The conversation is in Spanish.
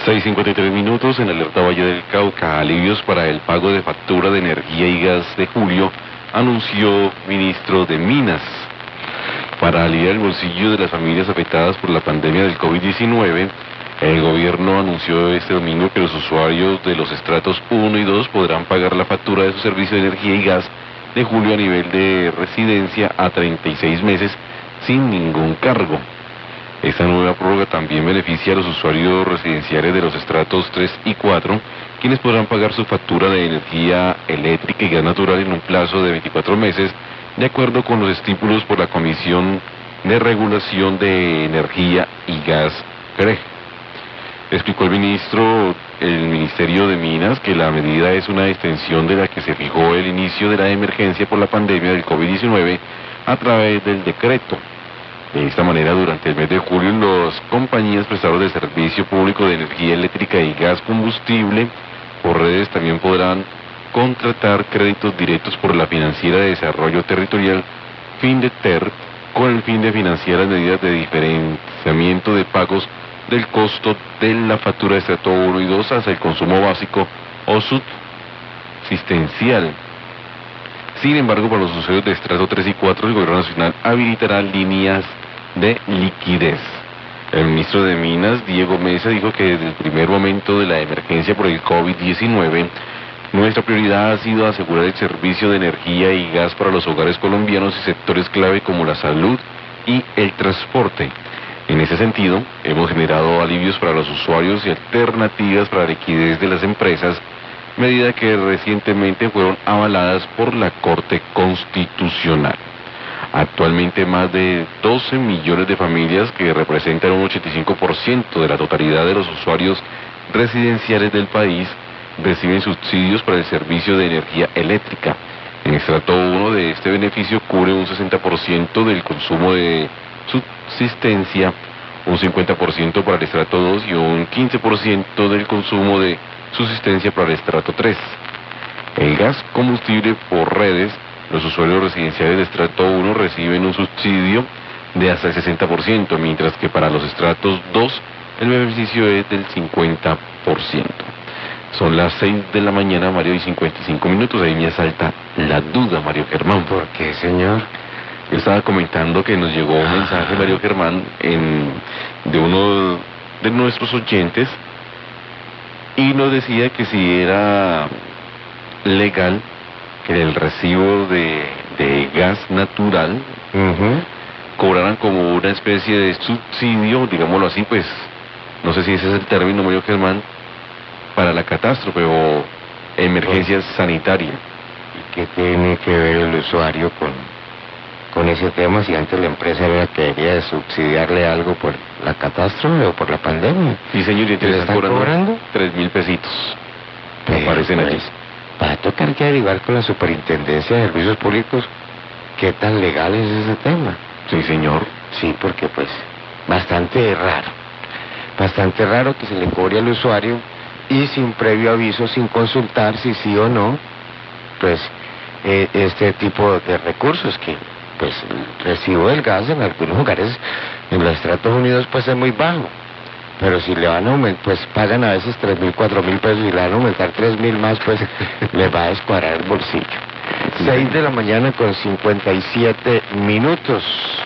6:53 en Alerta Valle del Cauca. Alivios para el pago de factura de energía y gas de julio, anunció ministro de Minas. Para aliviar el bolsillo de las familias afectadas por la pandemia del COVID-19, el gobierno anunció este domingo que los usuarios de los estratos 1 y 2 podrán pagar la factura de su servicio de energía y gas de julio a nivel de residencia a 36 meses sin ningún cargo. Esta nueva prórroga también beneficia a los usuarios residenciales de los estratos 3 y 4, quienes podrán pagar su factura de energía eléctrica y gas natural en un plazo de 24 meses, de acuerdo con los estípulos por la Comisión de Regulación de Energía y Gas, CREG. Explicó el Ministerio de Minas, que la medida es una extensión de la que se fijó el inicio de la emergencia por la pandemia del COVID-19 a través del decreto. De esta manera, durante el mes de julio, las compañías prestadoras de servicio público de energía eléctrica y gas combustible por redes también podrán contratar créditos directos por la Financiera de Desarrollo Territorial, FINDETER, con el fin de financiar las medidas de diferenciamiento de pagos del costo de la factura de estrato 1 y 2 hacia el consumo básico o subsistencial. Sin embargo, para los usuarios de estrato 3 y 4, el Gobierno Nacional habilitará líneas de liquidez. El ministro de Minas, Diego Mesa, dijo que desde el primer momento de la emergencia por el COVID-19, nuestra prioridad ha sido asegurar el servicio de energía y gas para los hogares colombianos y sectores clave como la salud y el transporte. En ese sentido, hemos generado alivios para los usuarios y alternativas para la liquidez de las empresas, medida que recientemente fueron avaladas por la Corte Constitucional. Actualmente más de 12 millones de familias, que representan un 85% de la totalidad de los usuarios residenciales del país, reciben subsidios para el servicio de energía eléctrica. En estrato 1 de este beneficio cubre un 60% del consumo de subsistencia, un 50% para el estrato 2 y un 15% del consumo de subsistencia para el estrato 3. El gas combustible por redes, los usuarios residenciales de estrato 1 reciben un subsidio de hasta el 60%, mientras que para los estratos 2 el beneficio es del 50%. Son las 6 de la mañana, Mario, y 55 minutos. Ahí me asalta la duda, Mario Germán. ¿Por qué, señor? Yo estaba comentando que nos llegó un mensaje, Mario Germán, de uno de nuestros oyentes, y nos decía que si era legal que el recibo de gas natural cobraran como una especie de subsidio, digámoslo así, pues, no sé si ese es el término, Mario Germán, para la catástrofe o emergencia sanitaria. ¿Y qué tiene que ver el usuario con ese tema, si antes la empresa era la que debía de subsidiarle algo por la catástrofe o por la pandemia? Sí, señor, y ¿Le están cobrando? 3.000 pesitos. Me Pero, aparecen allí. Va a tocar que derivar con la Superintendencia de Servicios Públicos qué tan legal es ese tema. Sí, señor. Sí, porque pues bastante raro que se le cobre al usuario y sin previo aviso, sin consultar si sí o no, pues este tipo de recursos que pues el recibo del gas en algunos lugares en los Estados Unidos pues es muy bajo, pero si le van a aumentar, pues pagan a veces 3.000, 4.000 pesos y le van a aumentar 3.000 más, pues les va a descuadrar el bolsillo. 6 de la mañana con 57 minutos.